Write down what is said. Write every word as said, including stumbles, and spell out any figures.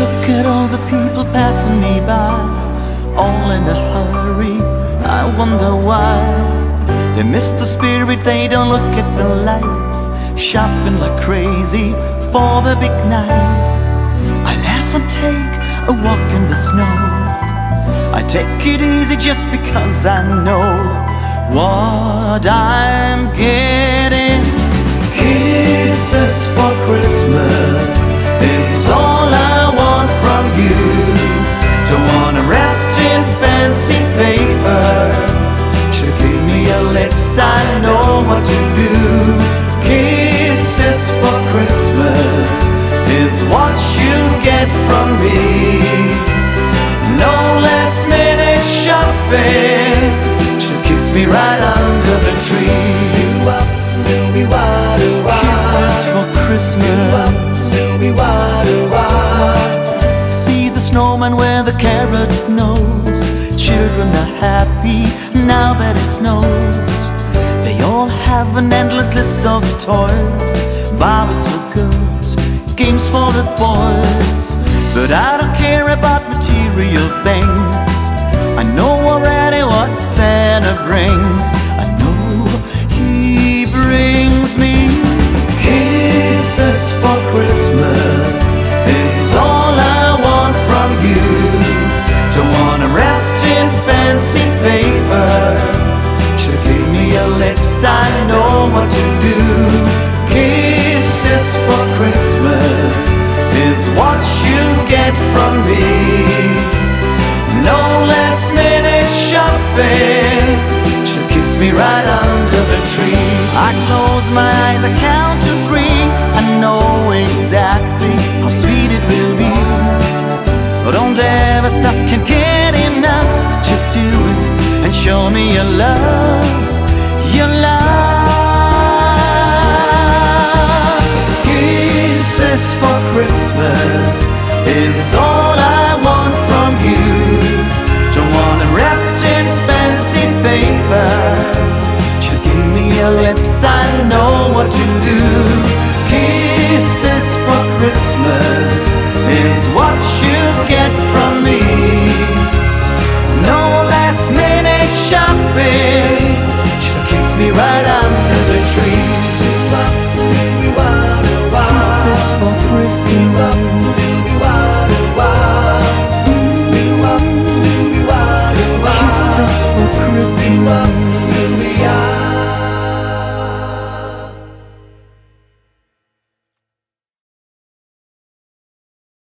Look at all the people passing me by, all in a hurry. I wonder why. They miss the spirit, they don't look at the lights, shopping like crazy for the big night. I laugh and take a walk in the snow. I take it easy just because I know what I'm getting. Kisses for Christmas is all I want from you. Don't want them wrapped in fancy paper, just give me your lips, I know what to do. Kisses for Christmas is what you get from me. No last minute shopping, just kiss me right under the tree. Kisses for Christmas. See the snowman wear the carrot nose. Children are happy now that it snows. They all have an endless list of toys, Barbies for girls, games for the boys. But I don't care about material things. I know already what Santa brings. I know he brings me kisses for Christmas is all I want from you. Don't want them wrapped in fancy paper, just give me your lips, I know what to do. Kisses for Christmas is what you get from me. No last minute shopping, just kiss me right under the tree. I close my eyes, I count to three, I know exactly how sweet it will be. But don't ever stop, can't get enough, just do it and show me your love, your love. Kisses for Christmas is all I want from you. Don't want them wrapped in fancy paper, just give me your lips, I know what to do. Kisses for Christmas is what you get from me. No last minute shopping, just kiss me right under the tree. Kisses for Christmas. Kisses for Christmas.